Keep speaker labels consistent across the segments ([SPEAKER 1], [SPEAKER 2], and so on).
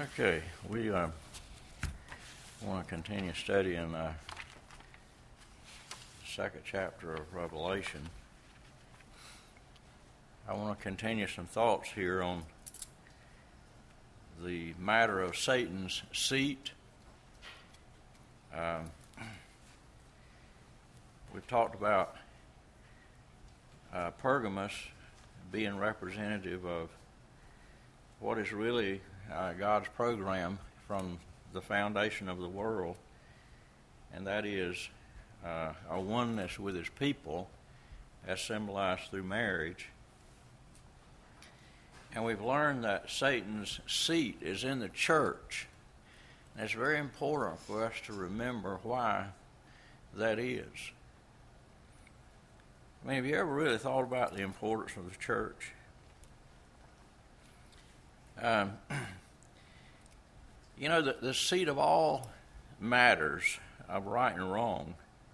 [SPEAKER 1] Okay, we want to continue studying the second chapter of Revelation. I want to continue some thoughts here on the matter of Satan's seat. We've talked about Pergamos being representative of what is really God's program from the foundation of the world, and that is a oneness with His people as symbolized through marriage. And we've learned that Satan's seat is in the church. And it's very important for us to remember why that is. I mean, have you ever really thought about the importance of the church? You know, the seat of all matters of right and wrong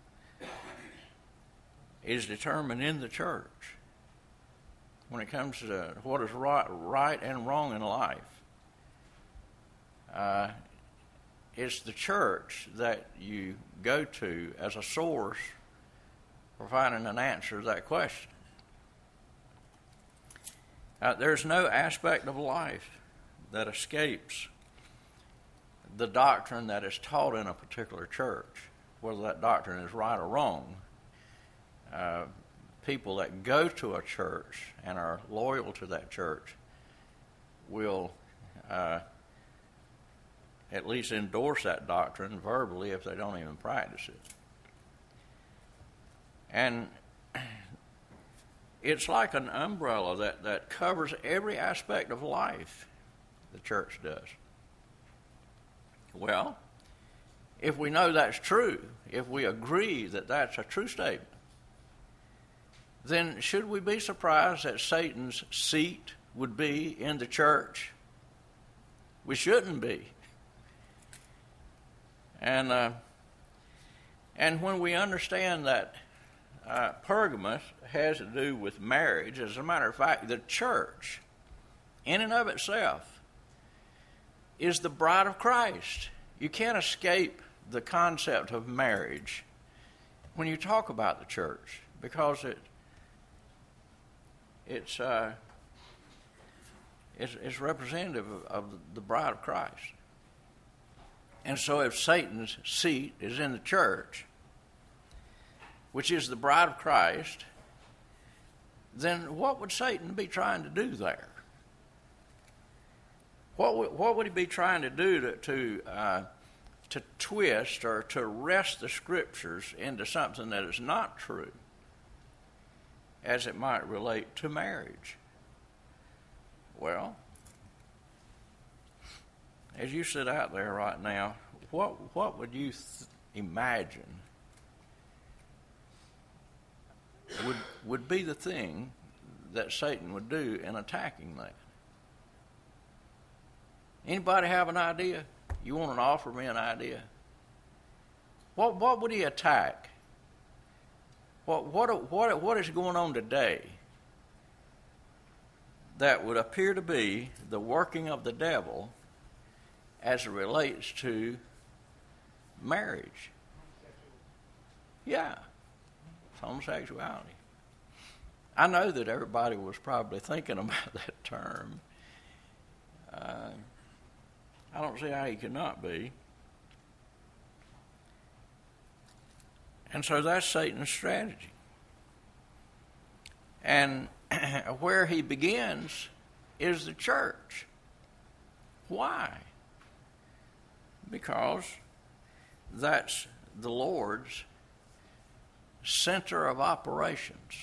[SPEAKER 1] is determined in the church when it comes to what is right and wrong in life. It's the church that you go to as a source for finding an answer to that question. There's no aspect of life that escapes the doctrine that is taught in a particular church, whether that doctrine is right or wrong. People that go to a church and are loyal to that church will at least endorse that doctrine verbally if they don't even practice it. And it's like an umbrella that covers every aspect of life, the church does. Well, if we know that's true, if we agree that that's a true statement, then should we be surprised that Satan's seat would be in the church? We shouldn't be. And when we understand that Pergamos has to do with marriage, as a matter of fact, the church, in and of itself, is the bride of Christ. You can't escape the concept of marriage when you talk about the church, because it's representative of the bride of Christ. And so if Satan's seat is in the church, which is the bride of Christ, then what would Satan be trying to do there? What would he be trying to do to twist or to wrest the Scriptures into something that is not true, as it might relate to marriage? Well, as you sit out there right now, what would you imagine would be the thing that Satan would do in attacking that? Anybody have an idea? You want to offer me an idea? What would he attack? What is going on today that would appear to be the working of the devil as it relates to marriage? Yeah, it's homosexuality. I know that everybody was probably thinking about that term. I don't see how he could not be. And so that's Satan's strategy. And where he begins is the church. Why? Because that's the Lord's center of operations.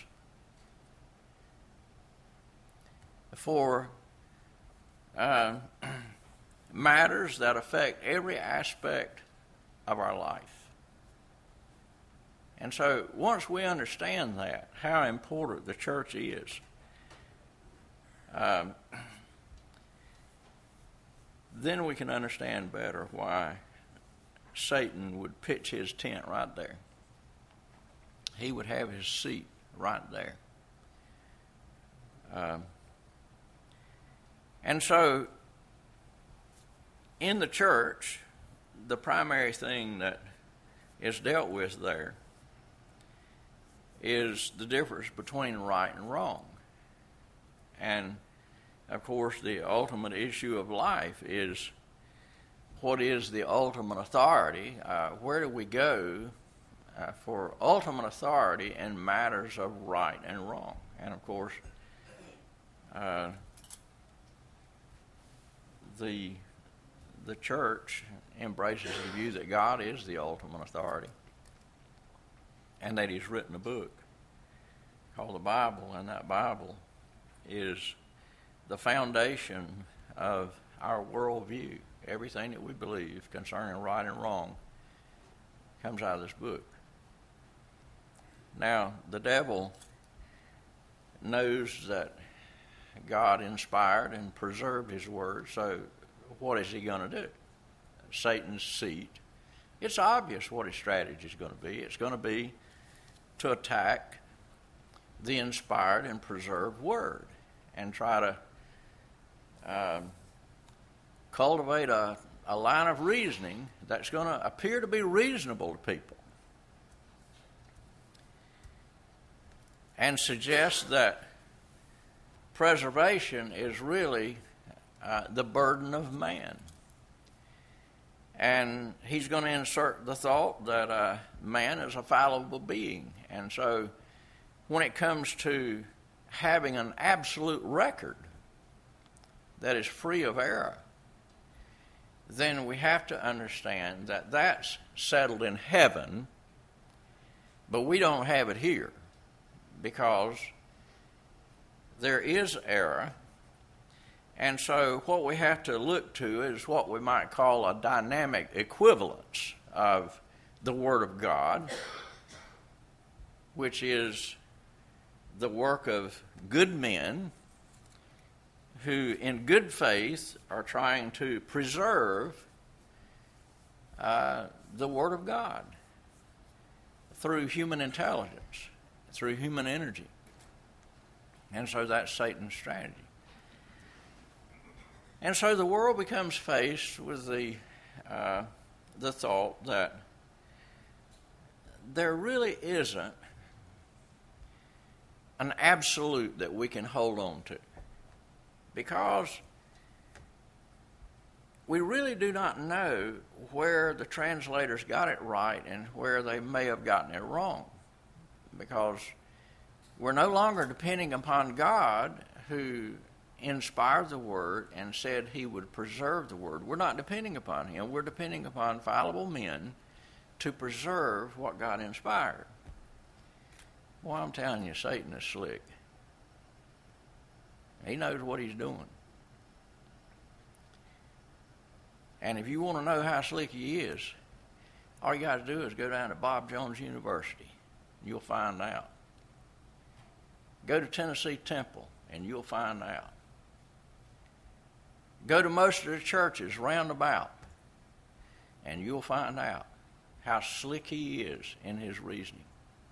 [SPEAKER 1] For matters that affect every aspect of our life. And so once we understand that, how important the church is, then we can understand better why Satan would pitch his tent right there. He would have his seat right there. And so in the church, the primary thing that is dealt with there is the difference between right and wrong. And, of course, the ultimate issue of life is what is the ultimate authority? Where do we go for ultimate authority in matters of right and wrong? And, of course, the church embraces the view that God is the ultimate authority and that He's written a book called the Bible, and that Bible is the foundation of our worldview. Everything that we believe concerning right and wrong comes out of this book. Now, the devil knows that God inspired and preserved His Word, so what is he going to do? Satan's seat. It's obvious what his strategy is going to be. It's going to be to attack the inspired and preserved Word and try to cultivate a line of reasoning that's going to appear to be reasonable to people and suggest that preservation is really the burden of man. And he's going to insert the thought that man is a fallible being. And so when it comes to having an absolute record that is free of error, then we have to understand that that's settled in heaven, but we don't have it here because there is error. And so what we have to look to is what we might call a dynamic equivalence of the Word of God, which is the work of good men who in good faith are trying to preserve the Word of God through human intelligence, through human energy. And so that's Satan's strategy. And so the world becomes faced with the thought that there really isn't an absolute that we can hold on to, because we really do not know where the translators got it right and where they may have gotten it wrong, because we're no longer depending upon God, who inspired the Word and said He would preserve the Word. We're not depending upon Him. We're depending upon fallible men to preserve what God inspired. Well, I'm telling you, Satan is slick. He knows what he's doing. And if you want to know how slick he is, all you got to do is go down to Bob Jones University. You'll find out. Go to Tennessee Temple, and you'll find out. Go to most of the churches round about, and you'll find out how slick he is in his reasoning.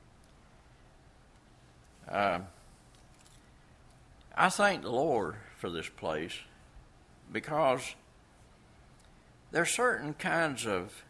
[SPEAKER 1] I thank the Lord for this place, because there are certain kinds of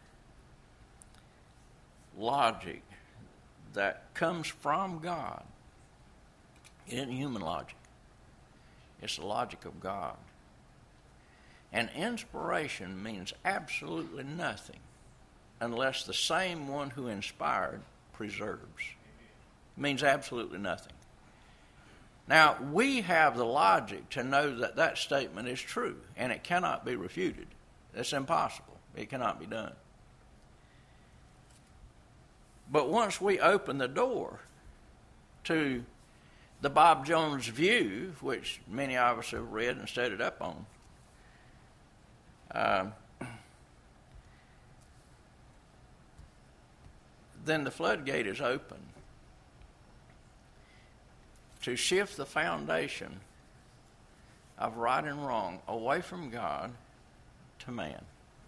[SPEAKER 1] logic that comes from God. It isn't human logic. It's the logic of God. And inspiration means absolutely nothing unless the same one who inspired preserves. It means absolutely nothing. Now, we have the logic to know that that statement is true, and it cannot be refuted. It's impossible. It cannot be done. But once we open the door to the Bob Jones view, which many of us have read and studied up on, then the floodgate is open to shift the foundation of right and wrong away from God to man.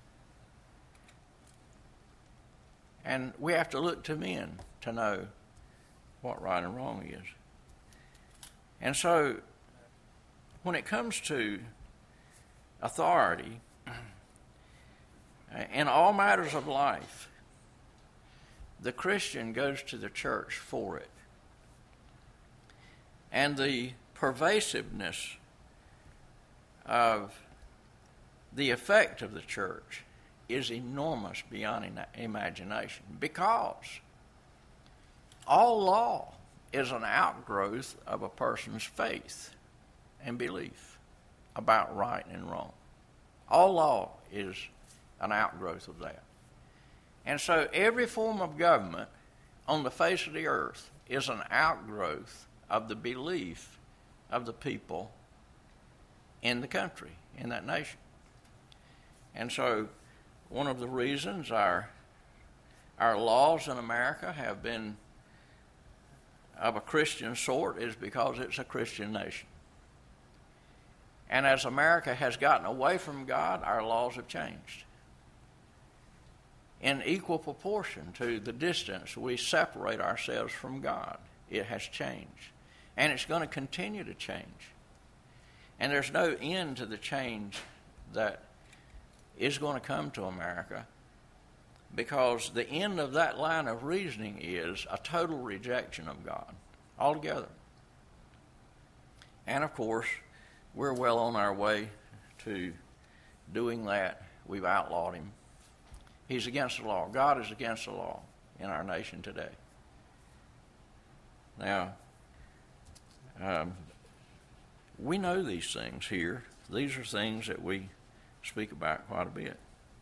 [SPEAKER 1] And we have to look to men to know what right and wrong is. And so, when it comes to authority, In all matters of life, the Christian goes to the church for it. And the pervasiveness of the effect of the church is enormous beyond imagination, because all law is an outgrowth of a person's faith and belief about right and wrong. All law is an outgrowth of that. And so every form of government on the face of the earth is an outgrowth of the belief of the people in the country, in that nation. And so one of the reasons our laws in America have been of a Christian sort is because it's a Christian nation. And as America has gotten away from God, our laws have changed. In equal proportion to the distance we separate ourselves from God, it has changed. And it's going to continue to change. And there's no end to the change that is going to come to America, because the end of that line of reasoning is a total rejection of God altogether. And of course, we're well on our way to doing that. We've outlawed him. He's against the law. God is against the law in our nation today. Now, we know these things here. These are things that we speak about quite a bit.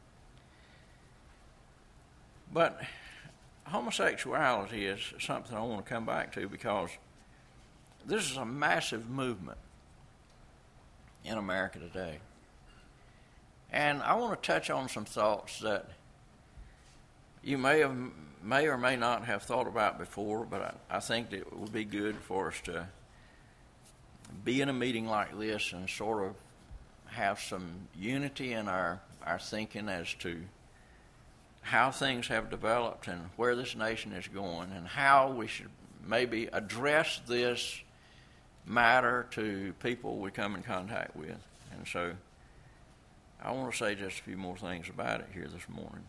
[SPEAKER 1] But homosexuality is something I want to come back to, because this is a massive movement in America today. And I want to touch on some thoughts that you may or may not have thought about before, but I think that it would be good for us to be in a meeting like this and sort of have some unity in our thinking as to how things have developed and where this nation is going, and how we should maybe address this matter to people we come in contact with. And so I want to say just a few more things about it here this morning.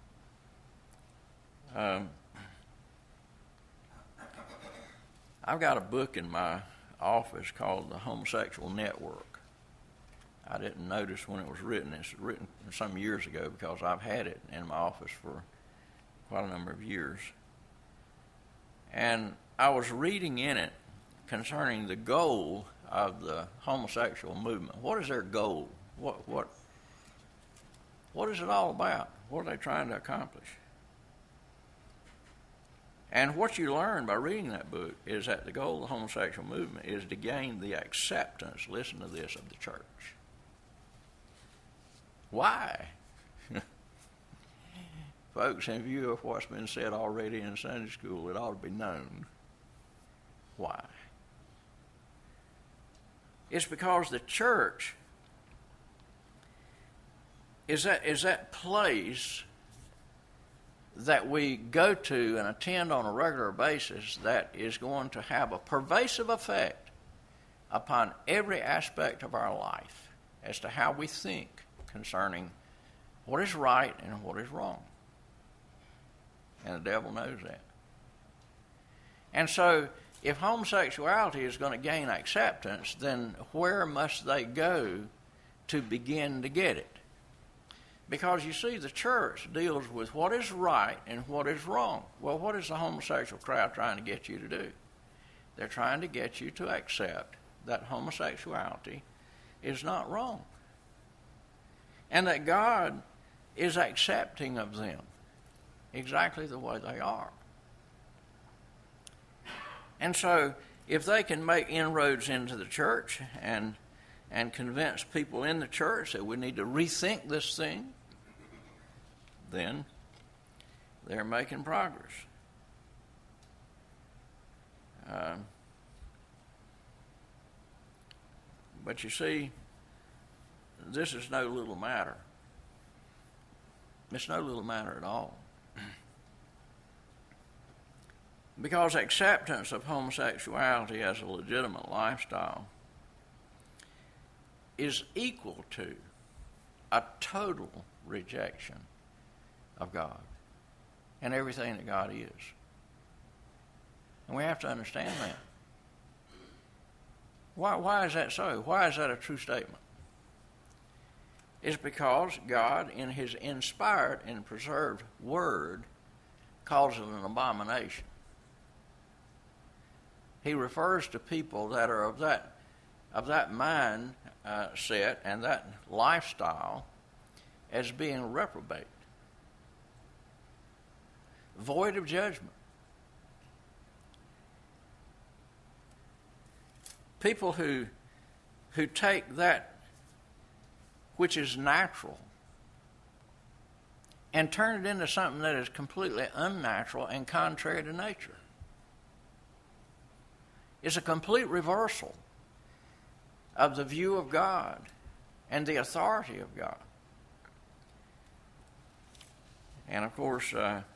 [SPEAKER 1] I've got a book in my office called The Homosexual Network. I didn't notice when it was written. It's written some years ago, because I've had it in my office for quite a number of years. And I was reading in it concerning the goal of the homosexual movement. What is their goal? What is it all about? What are they trying to accomplish? And what you learn by reading that book is that the goal of the homosexual movement is to gain the acceptance, listen to this, of the church. Why? Folks, in view of what's been said already in Sunday school, it ought to be known why. It's because the church is that place that we go to and attend on a regular basis that is going to have a pervasive effect upon every aspect of our life as to how we think concerning what is right and what is wrong. And the devil knows that. And so, if homosexuality is going to gain acceptance, then where must they go to begin to get it? Because you see, the church deals with what is right and what is wrong. Well, what is the homosexual crowd trying to get you to do? They're trying to get you to accept that homosexuality is not wrong, and that God is accepting of them exactly the way they are. And so, if they can make inroads into the church and convince people in the church that we need to rethink this thing, then they're making progress. But you see, this is no little matter. It's no little matter at all. Because acceptance of homosexuality as a legitimate lifestyle is equal to a total rejection of God and everything that God is. And we have to understand that. Why is that so? Why is that a true statement? It's because God, in His inspired and preserved Word, calls it an abomination. He refers to people that are of that mind set and that lifestyle as being reprobate, void of judgment. People who take that which is natural and turn it into something that is completely unnatural and contrary to nature. It's a complete reversal of the view of God and the authority of God. And of course,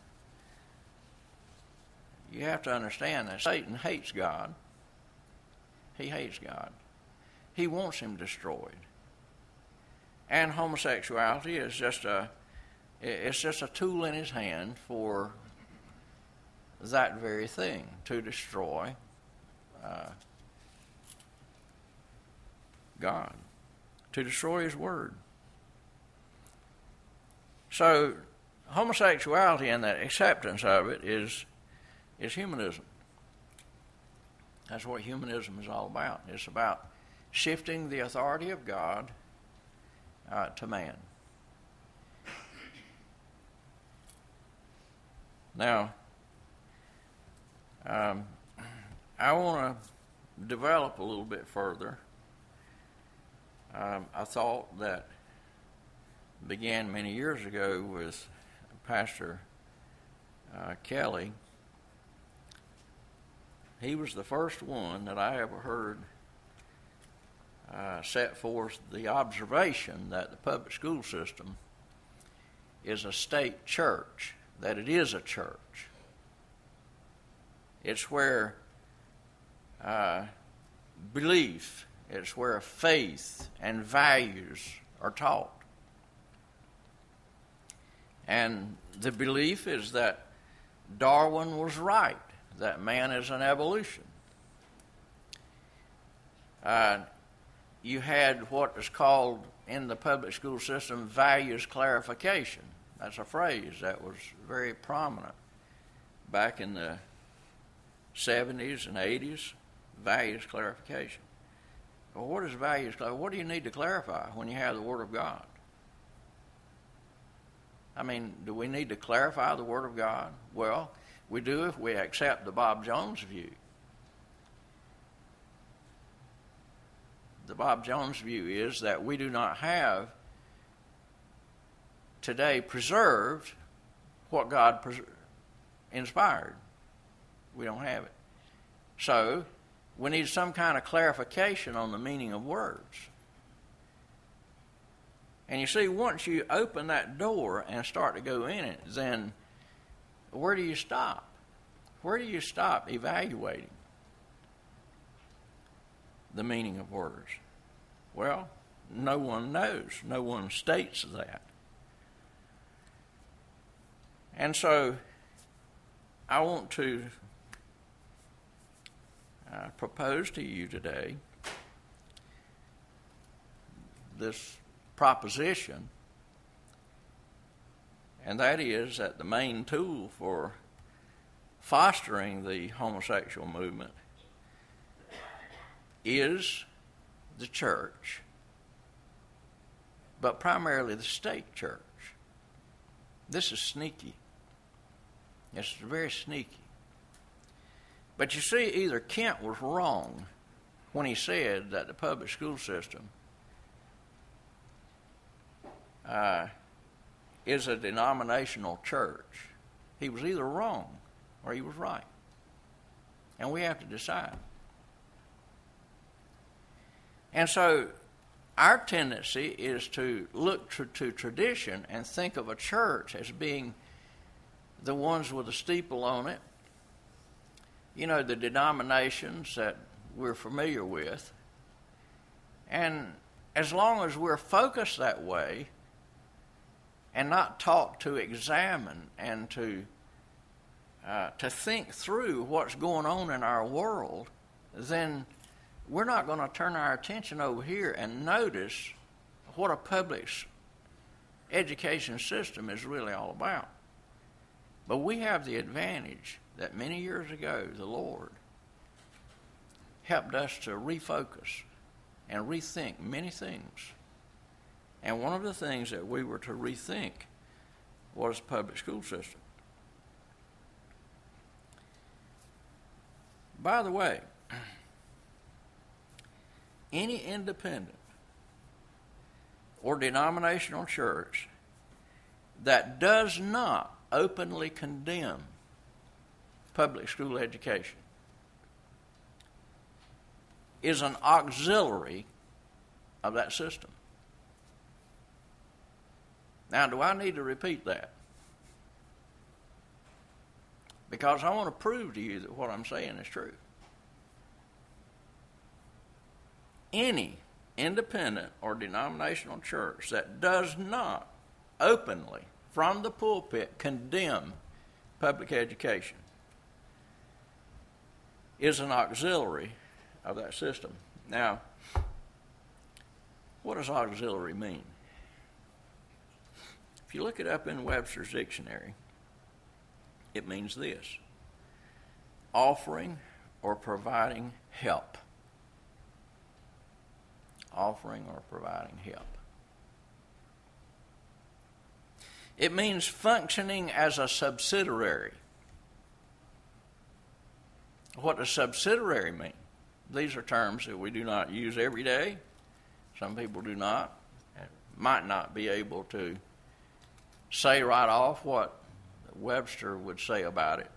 [SPEAKER 1] you have to understand that Satan hates God. He hates God. He wants Him destroyed. And homosexuality is just a tool in his hand for that very thing, to destroy God, to destroy His Word. So homosexuality and that acceptance of it is humanism. That's what humanism is all about. It's about shifting the authority of God to man. Now, I want to develop a little bit further a thought that began many years ago with Pastor Kelly. He was the first one that I ever heard set forth the observation that the public school system is a state church, that it is a church. It's where belief, it's where faith and values are taught. And the belief is that Darwin was right, that man is an evolution. You had what is called in the public school system values clarification. That's a phrase that was very prominent back in the 70s and 80s, values clarification. Well, what is values clarification? What do you need to clarify when you have the Word of God? I mean, do we need to clarify the Word of God? Well, we do if we accept the Bob Jones view. The Bob Jones view is that we do not have today preserved what God inspired. We don't have it. So we need some kind of clarification on the meaning of words. And you see, once you open that door and start to go in it, then where do you stop? Where do you stop evaluating the meaning of words? Well, no one knows. No one states that. And so I want to propose to you today this proposition, and that is that the main tool for fostering the homosexual movement is the church, but primarily the state church. This is sneaky. It's very sneaky. But you see, either Kent was wrong when he said that the public school system is a denominational church. He was either wrong or he was right. And we have to decide. And so our tendency is to look to tradition and think of a church as being the ones with a steeple on it. You know, the denominations that we're familiar with. And as long as we're focused that way, and not taught to examine and to think through what's going on in our world, then we're not going to turn our attention over here and notice what a public education system is really all about. But we have the advantage that many years ago the Lord helped us to refocus and rethink many things. And one of the things that we were to rethink was the public school system. By the way, any independent or denominational church that does not openly condemn public school education is an auxiliary of that system. Now, do I need to repeat that? Because I want to prove to you that what I'm saying is true. Any independent or denominational church that does not openly, from the pulpit, condemn public education is an auxiliary of that system. Now, what does auxiliary mean? If you look it up in Webster's dictionary, it means this: offering or providing help. Offering or providing help. It means functioning as a subsidiary. What does subsidiary mean? These are terms that we do not use every day. Some people do not, might not be able to say right off what Webster would say about it.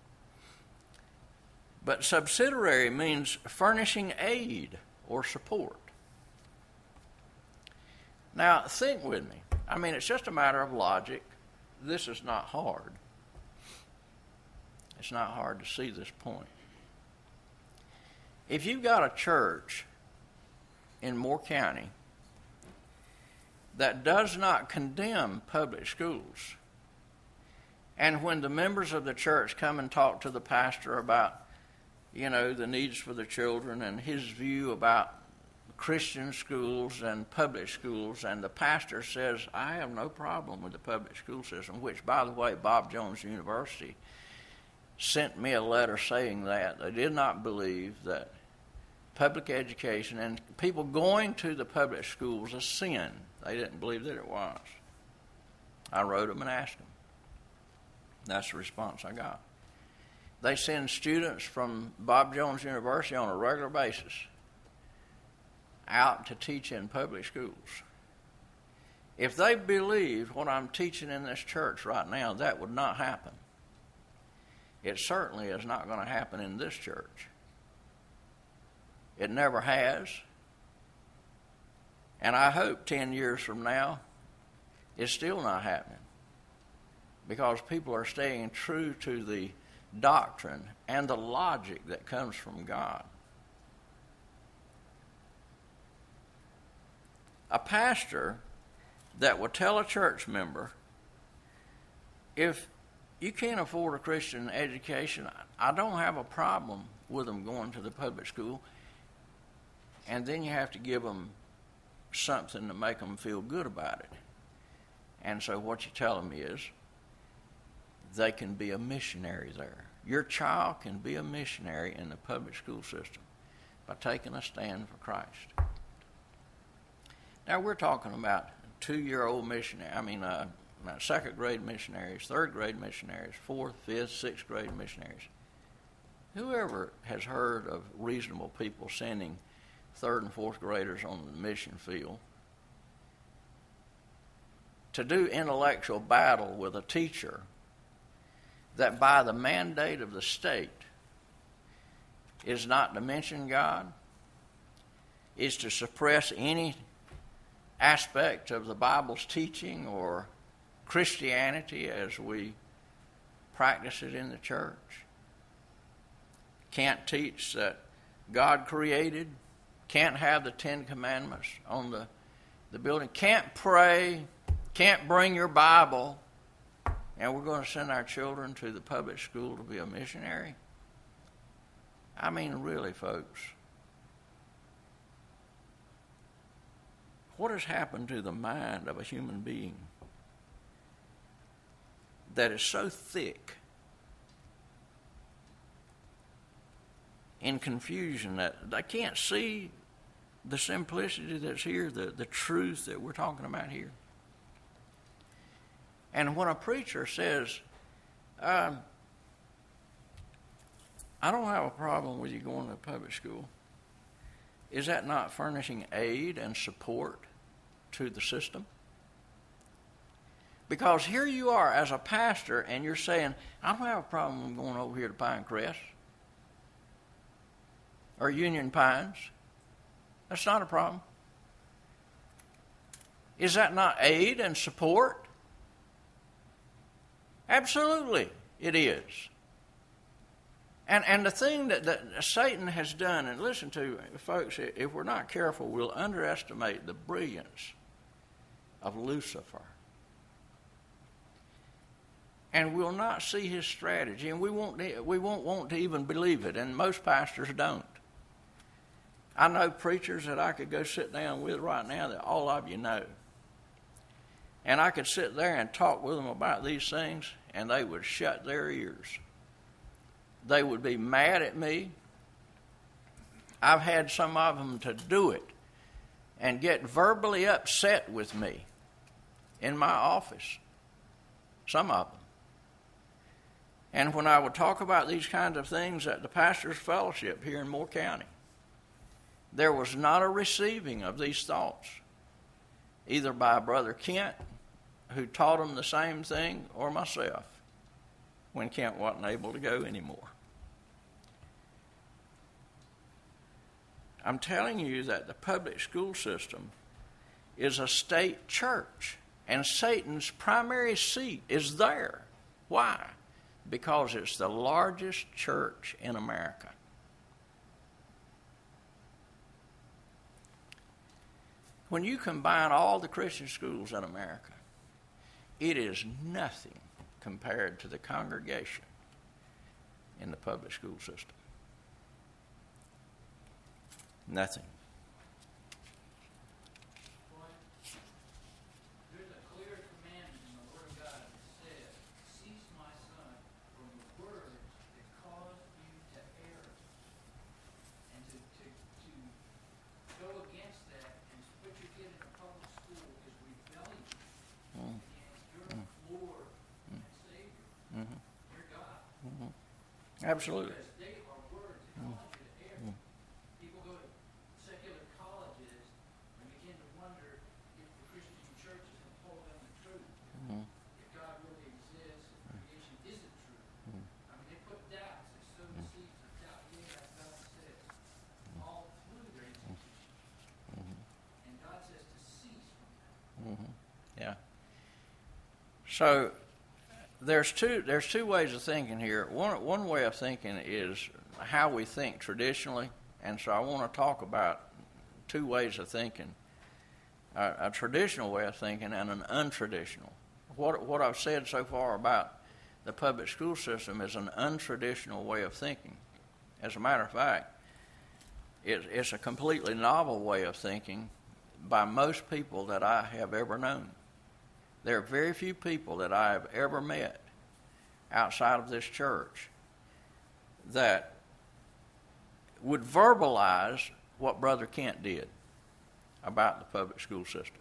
[SPEAKER 1] But subsidiary means furnishing aid or support. Now, think with me. I mean, it's just a matter of logic. This is not hard. It's not hard to see this point. If you've got a church in Moore County that does not condemn public schools, and when the members of the church come and talk to the pastor about, the needs for the children and his view about Christian schools and public schools, and the pastor says, I have no problem with the public school system, which, by the way, Bob Jones University sent me a letter saying that they did not believe that public education and people going to the public school was a sin. They didn't believe that it was. I wrote them and asked them. That's the response I got. They send students from Bob Jones University on a regular basis out to teach in public schools. If they believed what I'm teaching in this church right now, that would not happen. It certainly is not going to happen in this church. It never has. And I hope 10 years from now, it's still not happening. Because people are staying true to the doctrine and the logic that comes from God. A pastor that will tell a church member, if you can't afford a Christian education, I don't have a problem with them going to the public school, and then you have to give them something to make them feel good about it. And so what you tell them is, they can be a missionary there. Your child can be a missionary in the public school system by taking a stand for Christ. Now, we're talking about 2-year-old missionaries, second grade missionaries, third grade missionaries, fourth, fifth, sixth grade missionaries. Whoever has heard of reasonable people sending third and fourth graders on the mission field to do intellectual battle with a teacher that by the mandate of the state is not to mention God, is to suppress any aspect of the Bible's teaching or Christianity as we practice it in the church, can't teach that God created, can't have the 10 Commandments on the building, can't pray can't bring your Bible, and we're going to send our children to the public school to be a missionary? I mean, really, folks. What has happened to the mind of a human being that is so thick in confusion that they can't see the simplicity that's here, the truth that we're talking about here? And when a preacher says, I don't have a problem with you going to public school, is that not furnishing aid and support to the system? Because here you are as a pastor and you're saying, I don't have a problem going over here to Pinecrest or Union Pines. That's not a problem. Is that not aid and support? Absolutely, it is. And the thing that Satan has done, and listen to, folks, if we're not careful, we'll underestimate the brilliance of Lucifer. And we'll not see his strategy, and we won't want to even believe it, and most pastors don't. I know preachers that I could go sit down with right now that all of you know. And I could sit there and talk with them about these things, and they would shut their ears. They would be mad at me. I've had some of them to do it and get verbally upset with me in my office. Some of them. And when I would talk about these kinds of things at the Pastor's Fellowship here in Moore County, there was not a receiving of these thoughts, either by Brother Kent, who taught them the same thing, or myself, when Kent wasn't able to go anymore. I'm telling you that the public school system is a state church, and Satan's primary seat is there. Why? Because it's the largest church in America. When you combine all the Christian schools in America, it is nothing compared to the congregation in the public school system. Nothing.
[SPEAKER 2] There's a clear commandment in the Word of God that says, cease, my son, from the words that cause you to err. And to go against that and put your kid in a public school is rebellion against your Lord and Savior, your God.
[SPEAKER 1] Absolutely.
[SPEAKER 2] Because they are words that cause you to err. People go to secular colleges and begin to wonder if the Christian churches have told them the truth. If God really exists, if creation isn't true. I mean, they put doubts, they sow the seeds of doubt. Yeah, God says, all through their institution. And God says to cease from that.
[SPEAKER 1] Yeah. So there's two ways of thinking here. One way of thinking is how we think traditionally, and so I want to talk about two ways of thinking: a traditional way of thinking and an untraditional. What I've said so far about the public school system is an untraditional way of thinking. As a matter of fact, it's a completely novel way of thinking by most people that I have ever known. There are very few people that I have ever met outside of this church that would verbalize what Brother Kent did about the public school system.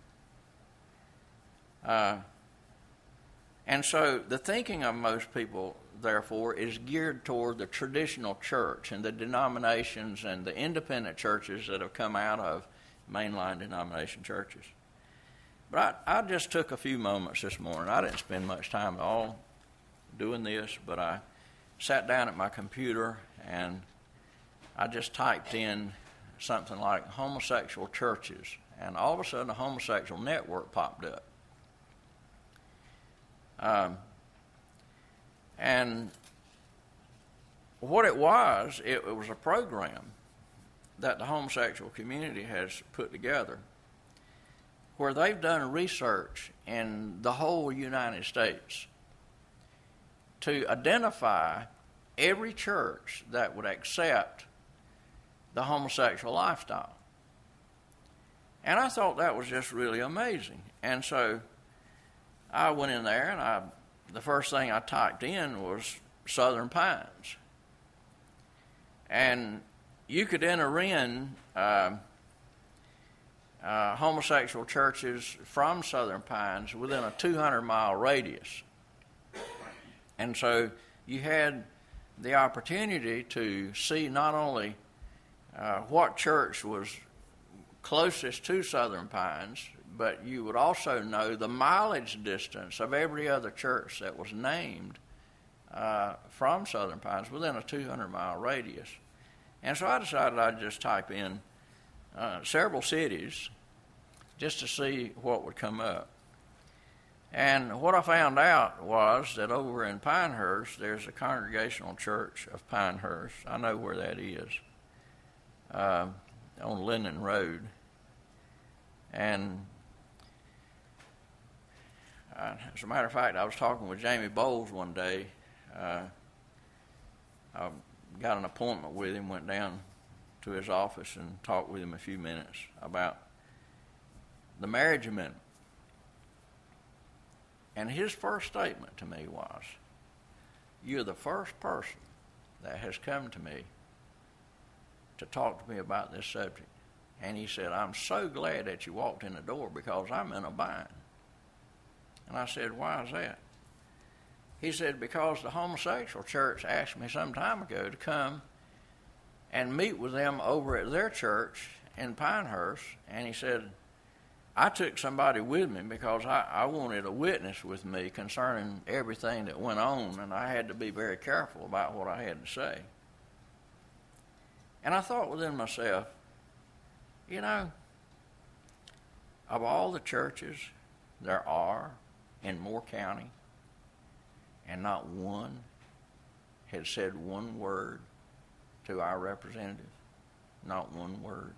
[SPEAKER 1] And so the thinking of most people, therefore, is geared toward the traditional church and the denominations and the independent churches that have come out of mainline denomination churches. But I just took a few moments this morning. I didn't spend much time at all doing this, but I sat down at my computer and I just typed in something like homosexual churches, and all of a sudden a homosexual network popped up. And what it was a program that the homosexual community has put together where they've done research in the whole United States to identify every church that would accept the homosexual lifestyle. And I thought that was just really amazing. And so I went in there, and the first thing I typed in was Southern Pines. And you could enter in homosexual churches from Southern Pines within a 200-mile radius. And so you had the opportunity to see not only what church was closest to Southern Pines, but you would also know the mileage distance of every other church that was named from Southern Pines within a 200-mile radius. And so I decided I'd just type in several cities just to see what would come up. And what I found out was that over in Pinehurst, there's a Congregational Church of Pinehurst. I know where that is, on Linden Road. And as a matter of fact, I was talking with Jamie Bowles one day. I got an appointment with him, went down to his office and talked with him a few minutes about the marriage amendment. And his first statement to me was, "You're the first person that has come to me to talk to me about this subject." And he said, "I'm so glad that you walked in the door because I'm in a bind." And I said, "Why is that?" He said, "Because the homosexual church asked me some time ago to come and meet with them over at their church in Pinehurst." And he said, "I took somebody with me because I wanted a witness with me concerning everything that went on, and I had to be very careful about what I had to say." And I thought within myself, you know, of all the churches there are in Moore County, and not one had said one word to our representative, not one word.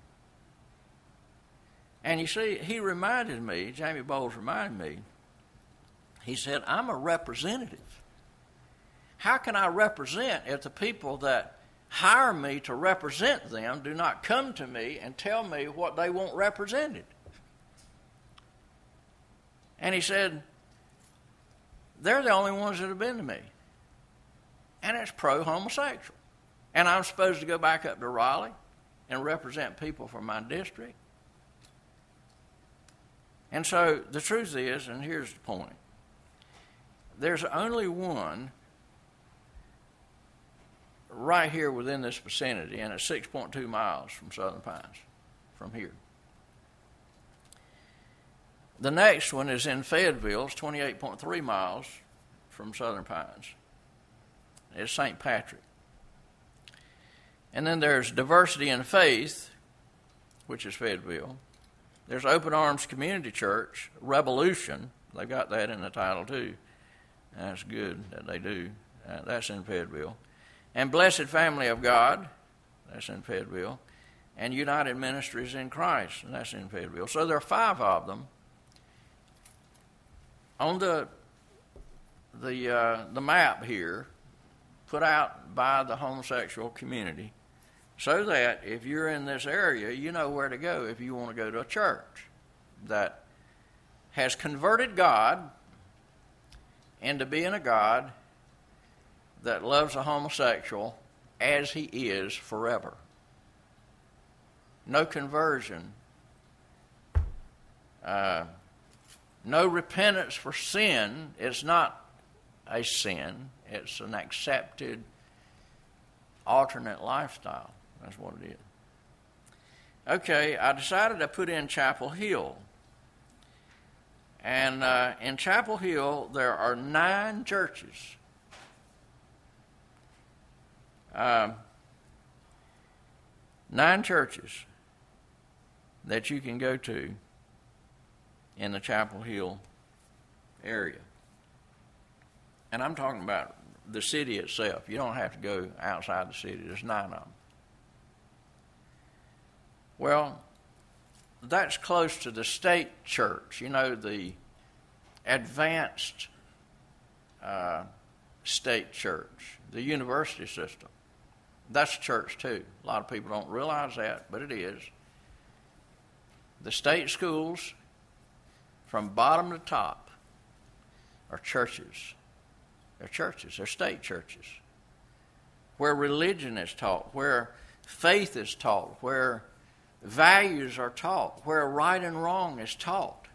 [SPEAKER 1] And you see, he reminded me, Jamie Bowles reminded me, he said, "I'm a representative. How can I represent if the people that hire me to represent them do not come to me and tell me what they want represented?" And he said, "They're the only ones that have been to me. And it's pro-homosexual. And I'm supposed to go back up to Raleigh and represent people from my district." And so the truth is, and here's the point, there's only one right here within this vicinity, and it's 6.2 miles from Southern Pines, from here. The next one is in Fayetteville. It's 28.3 miles from Southern Pines. It's St. Patrick. And then there's Diversity in Faith, which is Fayetteville. There's Open Arms Community Church, Revolution. They've got that in the title too. That's good that they do. That's in Fayetteville. And Blessed Family of God, that's in Fayetteville. And United Ministries in Christ, and that's in Fayetteville. So there are 5 of them. On the map here, put out by the homosexual community, so that if you're in this area, you know where to go if you want to go to a church that has converted God into being a God that loves a homosexual as he is forever. No conversion, no repentance for sin. It's not a sin. It's an accepted alternate lifestyle. That's what it is. Okay, I decided to put in Chapel Hill. And in Chapel Hill, there are 9 churches. 9 churches that you can go to in the Chapel Hill area. And I'm talking about the city itself. You don't have to go outside the city. There's 9 of them. Well, that's close to the state church, the advanced state church, the university system. That's church too. A lot of people don't realize that, but it is. The state schools, from bottom to top, are churches. They're churches. They're state churches. Where religion is taught, where faith is taught, where values are taught, where right and wrong is taught.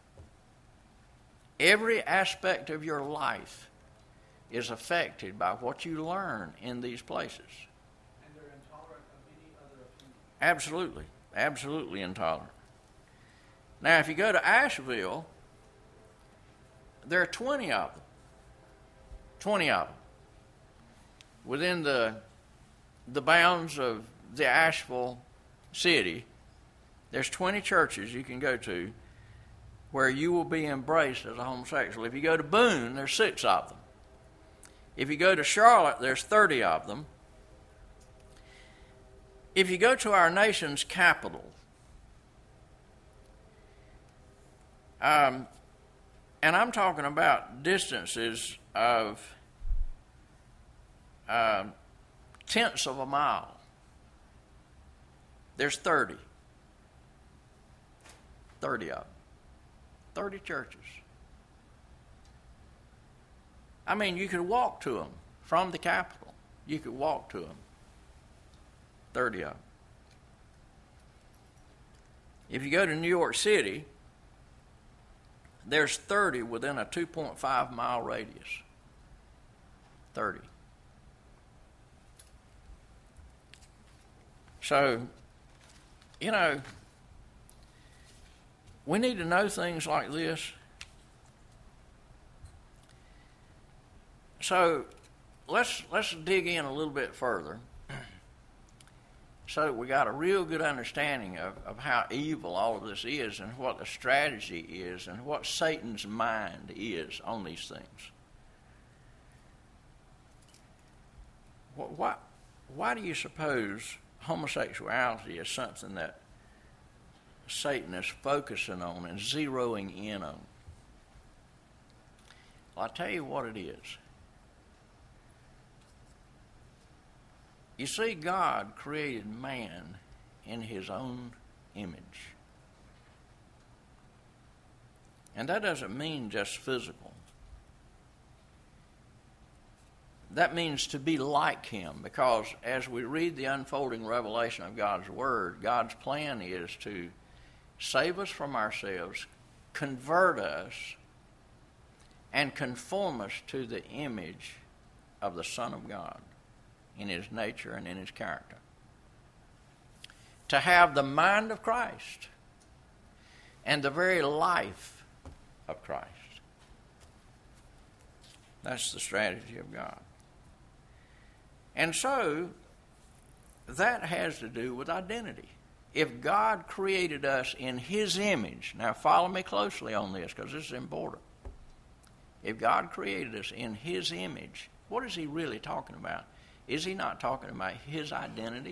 [SPEAKER 1] Every aspect of your life is affected by what you learn in these places.
[SPEAKER 2] And they're intolerant of any other opinion.
[SPEAKER 1] Absolutely. Absolutely intolerant. Now, if you go to Asheville, there are 20 of them. 20 of them. Within the bounds of the Asheville city, there's 20 churches you can go to where you will be embraced as a homosexual. If you go to Boone, there's 6 of them. If you go to Charlotte, there's 30 of them. If you go to our nation's capital, and I'm talking about distances of tenths of a mile, there's 30. 30 of them. 30 churches. I mean, you could walk to them from the capital. You could walk to them. 30 of them. If you go to New York City, there's 30 within a 2.5 mile radius. 30. So, we need to know things like this. So let's dig in a little bit further so that we got a real good understanding of how evil all of this is and what the strategy is and what Satan's mind is on these things. Why do you suppose homosexuality is something that Satan is focusing on and zeroing in on? Well, I'll tell you what it is. You see, God created man in his own image. And that doesn't mean just physical. That means to be like him, because as we read the unfolding revelation of God's Word, God's plan is to save us from ourselves, convert us, and conform us to the image of the Son of God in his nature and in his character. To have the mind of Christ and the very life of Christ. That's the strategy of God. And so, that has to do with identity. If God created us in his image, now follow me closely on this because this is important. If God created us in his image, what is he really talking about? Is he not talking about his identity?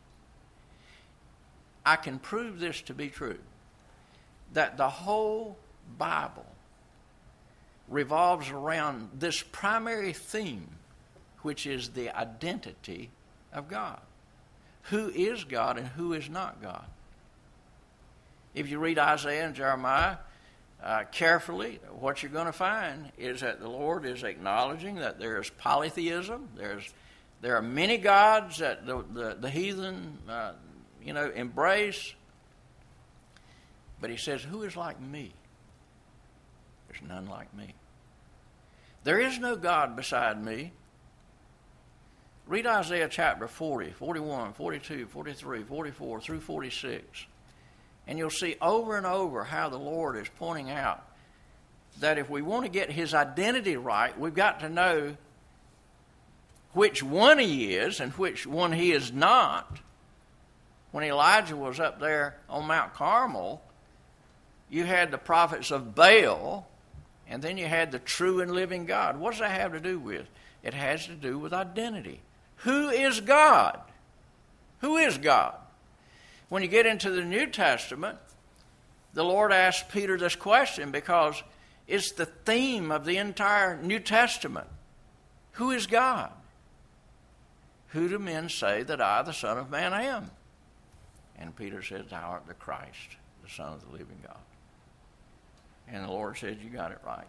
[SPEAKER 1] I can prove this to be true, that the whole Bible revolves around this primary theme, which is the identity of God. Who is God and who is not God? If you read Isaiah and Jeremiah carefully, what you're going to find is that the Lord is acknowledging that there is polytheism. There are many gods that the heathen embrace. But he says, who is like me? There's none like me. There is no God beside me. Read Isaiah chapter 40, 41, 42, 43, 44 through 46. And you'll see over and over how the Lord is pointing out that if we want to get his identity right, we've got to know which one he is and which one he is not. When Elijah was up there on Mount Carmel, you had the prophets of Baal, and then you had the true and living God. What does that have to do with? It has to do with identity. Who is God? Who is God? When you get into the New Testament, the Lord asked Peter this question because it's the theme of the entire New Testament. Who is God? Who do men say that I, the Son of Man, am? And Peter said, Thou art the Christ, the Son of the living God. And the Lord said, You got it right.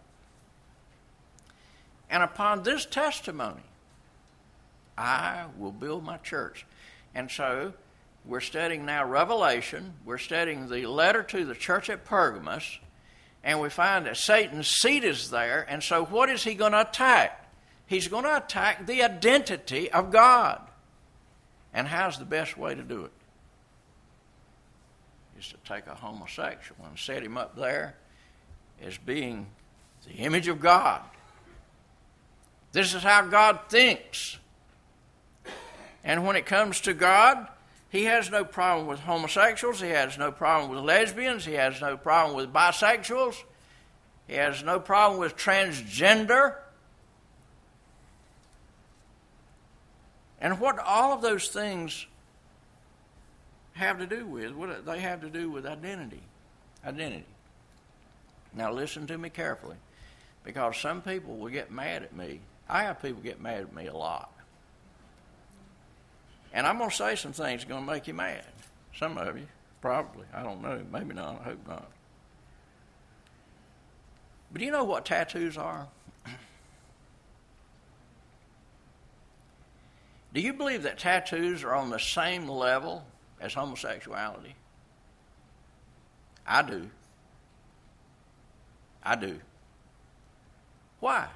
[SPEAKER 1] And upon this testimony, I will build my church. And so, we're studying now Revelation. We're studying the letter to the church at Pergamos. And we find that Satan's seat is there. And so what is he going to attack? He's going to attack the identity of God. And how's the best way to do it? Is to take a homosexual and set him up there as being the image of God. This is how God thinks. And when it comes to God, He has no problem with homosexuals. He has no problem with lesbians. He has no problem with bisexuals. He has no problem with transgender. And what all of those things have to do with, what they have to do with identity. Identity. Now listen to me carefully, because some people will get mad at me. I have people get mad at me a lot. And I'm going to say some things that are going to make you mad. Some of you, probably. I don't know. Maybe not. I hope not. But do you know what tattoos are? Do you believe that tattoos are on the same level as homosexuality? I do. I do. Why?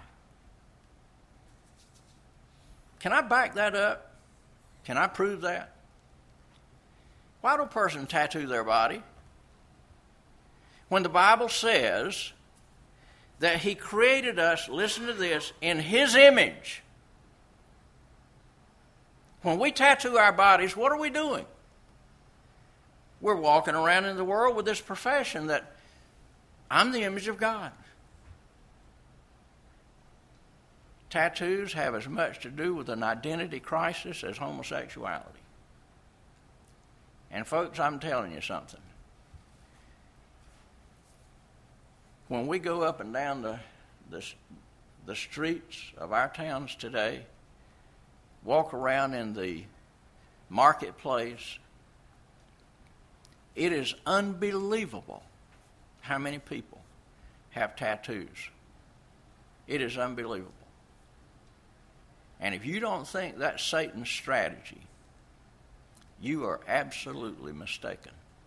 [SPEAKER 1] Can I back that up? Can I prove that? Why do a person tattoo their body? When the Bible says that He created us, listen to this, in His image. When we tattoo our bodies, what are we doing? We're walking around in the world with this profession that I'm the image of God. Tattoos have as much to do with an identity crisis as homosexuality. And folks, I'm telling you something. When we go up and down the streets of our towns today, walk around in the marketplace, it is unbelievable how many people have tattoos. It is unbelievable. And if you don't think that's Satan's strategy, you are absolutely mistaken.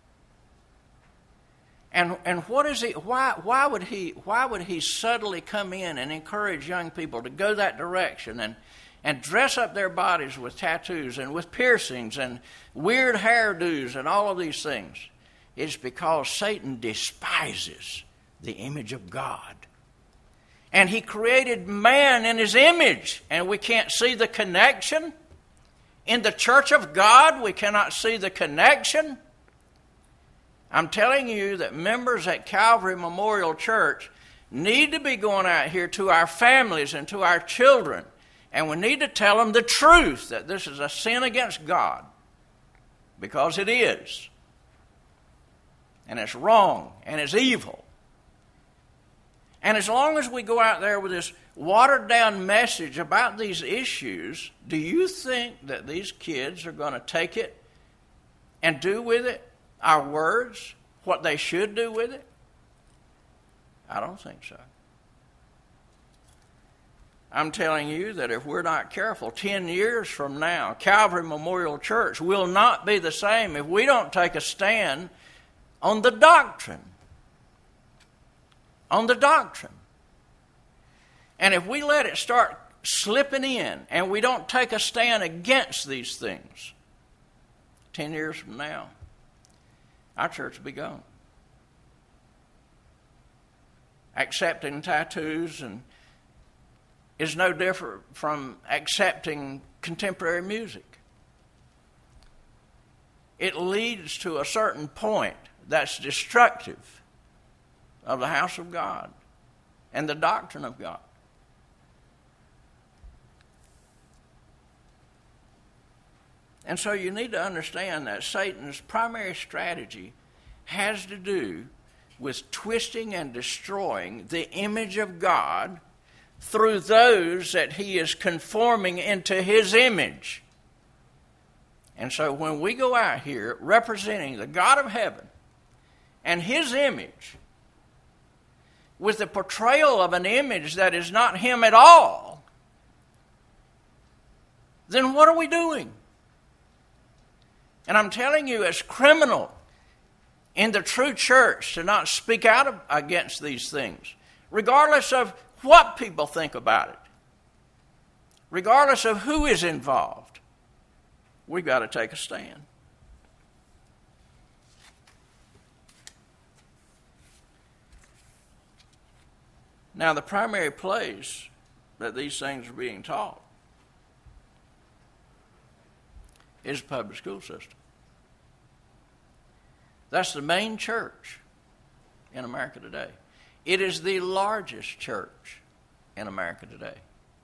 [SPEAKER 1] And what is he? Why would he subtly come in and encourage young people to go that direction and dress up their bodies with tattoos and with piercings and weird hairdos and all of these things? It's because Satan despises the image of God. And He created man in His image, and we can't see the connection. In the church of God, we cannot see the connection. I'm telling you that members at Calvary Memorial Church need to be going out here to our families and to our children, and we need to tell them the truth, that this is a sin against God, because it is. And it's wrong, and it's evil. And as long as we go out there with this watered-down message about these issues, do you think that these kids are going to take it and do with it our words, what they should do with it? I don't think so. I'm telling you that if we're not careful, 10 years from now, Calvary Memorial Church will not be the same if we don't take a stand on the doctrine. On the doctrine. And if we let it start slipping in and we don't take a stand against these things, 10 years from now, our church will be gone. Accepting tattoos is no different from accepting contemporary music. It leads to a certain point that's destructive of the house of God and the doctrine of God. And so you need to understand that Satan's primary strategy has to do with twisting and destroying the image of God through those that he is conforming into his image. And so when we go out here representing the God of heaven and his image with the portrayal of an image that is not him at all, then what are we doing? And I'm telling you, it's criminal in the true church to not speak out against these things, regardless of what people think about it, regardless of who is involved. We've got to take a stand. Now, the primary place that these things are being taught is the public school system. That's the main church in America today. It is the largest church in America today.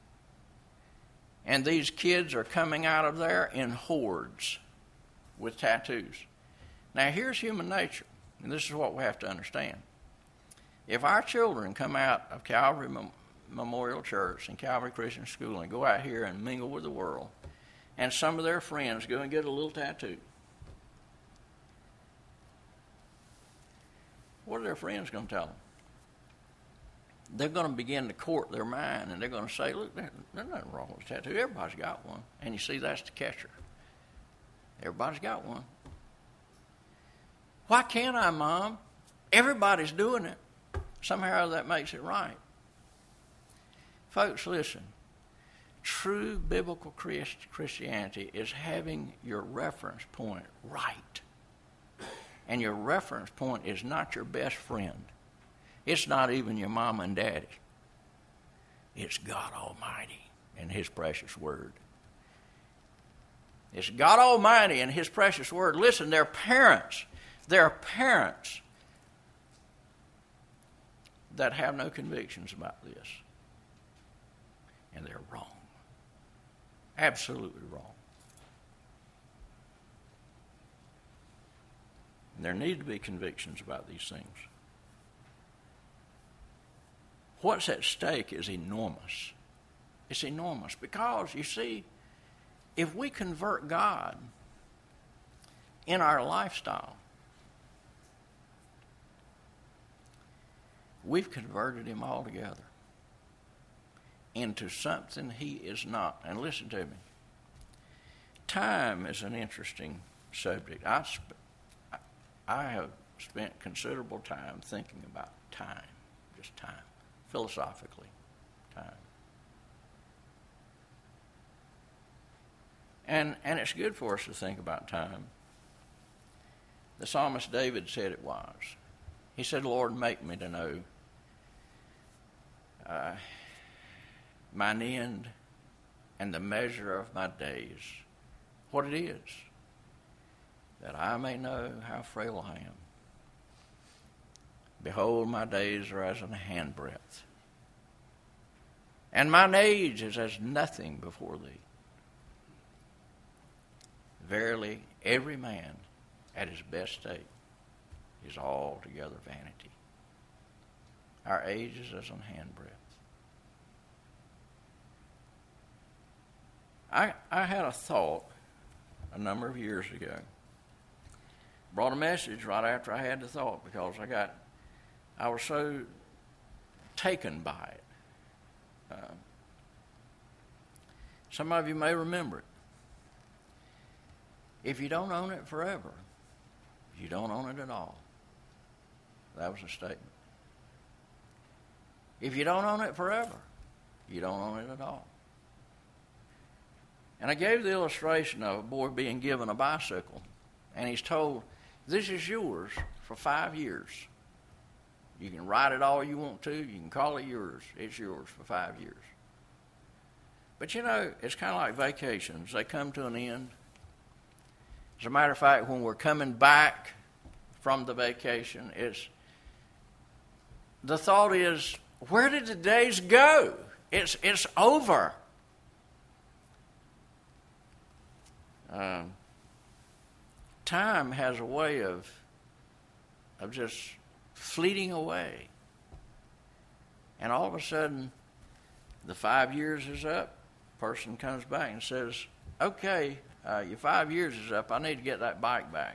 [SPEAKER 1] And these kids are coming out of there in hordes with tattoos. Now, here's human nature, and this is what we have to understand. If our children come out of Calvary Memorial Church and Calvary Christian School and go out here and mingle with the world, and some of their friends go and get a little tattoo, what are their friends going to tell them? They're going to begin to court their mind, and they're going to say, look, there's nothing wrong with a tattoo. Everybody's got one. And you see, that's the catcher. Everybody's got one. Why can't I, Mom? Everybody's doing it. Somehow that makes it right. Folks, listen. True biblical Christianity is having your reference point right. And your reference point is not your best friend. It's not even your mom and daddy. It's God Almighty and his precious word. It's God Almighty and his precious word. Listen, they're parents. They're parents that have no convictions about this. And they're wrong. Absolutely wrong. And there need to be convictions about these things. What's at stake is enormous. It's enormous because, you see, if we convert God in our lifestyle, we've converted him altogether into something he is not. And listen to me. Time is an interesting subject. I have spent considerable time thinking about time, just time, philosophically, time. And it's good for us to think about time. The psalmist David said it was. He said, Lord, make me to know mine end and the measure of my days, what it is, that I may know how frail I am. Behold, my days are as an handbreadth, and mine age is as nothing before thee. Verily, every man at his best state is altogether vanity. Our age is as an handbreadth. I had a thought a number of years ago. Brought a message right after I had the thought because I was so taken by it. Some of you may remember it. If you don't own it forever, you don't own it at all. That was a statement. If you don't own it forever, you don't own it at all. And I gave the illustration of a boy being given a bicycle, and he's told, this is yours for 5 years. You can ride it all you want to. You can call it yours. It's yours for 5 years. But you know, it's kind of like vacations. They come to an end. As a matter of fact, when we're coming back from the vacation, the thought is, where did the days go? It's over. Time has a way of just fleeting away. And all of a sudden, the 5 years is up. Person comes back and says, okay, your 5 years is up. I need to get that bike back.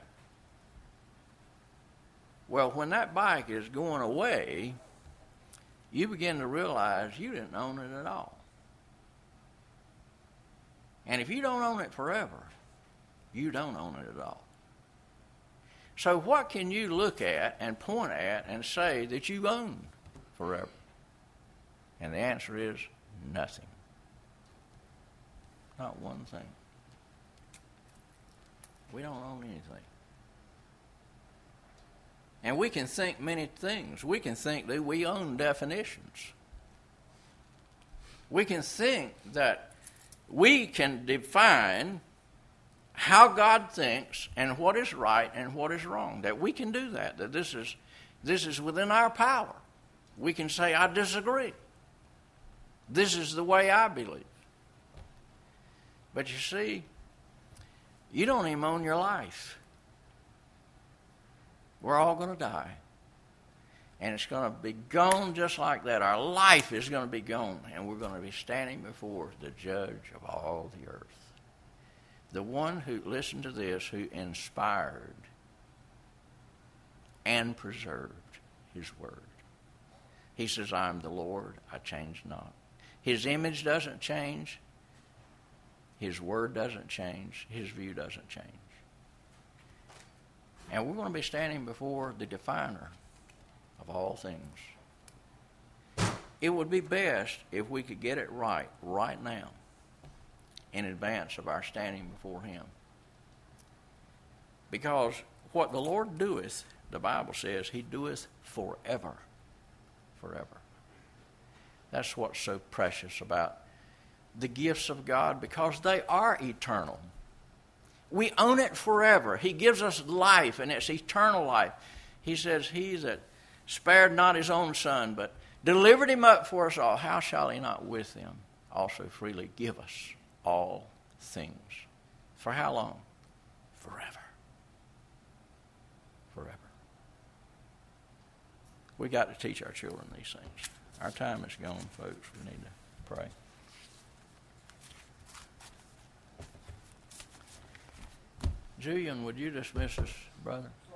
[SPEAKER 1] Well, when that bike is going away, you begin to realize you didn't own it at all. And if you don't own it forever, you don't own it at all. So what can you look at and point at and say that you own forever? And the answer is nothing. Not one thing. We don't own anything. And we can think many things. We can think that we own definitions. We can think that we can define how God thinks and what is right and what is wrong. That we can do that. That this is within our power. We can say, I disagree. This is the way I believe. But you see, you don't even own your life. We're all going to die. And it's going to be gone just like that. Our life is going to be gone. And we're going to be standing before the judge of all the earth. The one who, listen to this, who inspired and preserved his word. He says, I am the Lord, I change not. His image doesn't change. His word doesn't change. His view doesn't change. And we're going to be standing before the definer of all things. It would be best if we could get it right now in advance of our standing before him. Because what the Lord doeth, the Bible says, he doeth forever. Forever. That's what's so precious about the gifts of God, because they are eternal. We own it forever. He gives us life, and it's eternal life. He says, he that spared not his own son, but delivered him up for us all, how shall he not with him also freely give us all things? For how long? Forever. Forever. We got to teach our children these things. Our time is gone, folks. We need to pray. Julian, would you dismiss us, brother?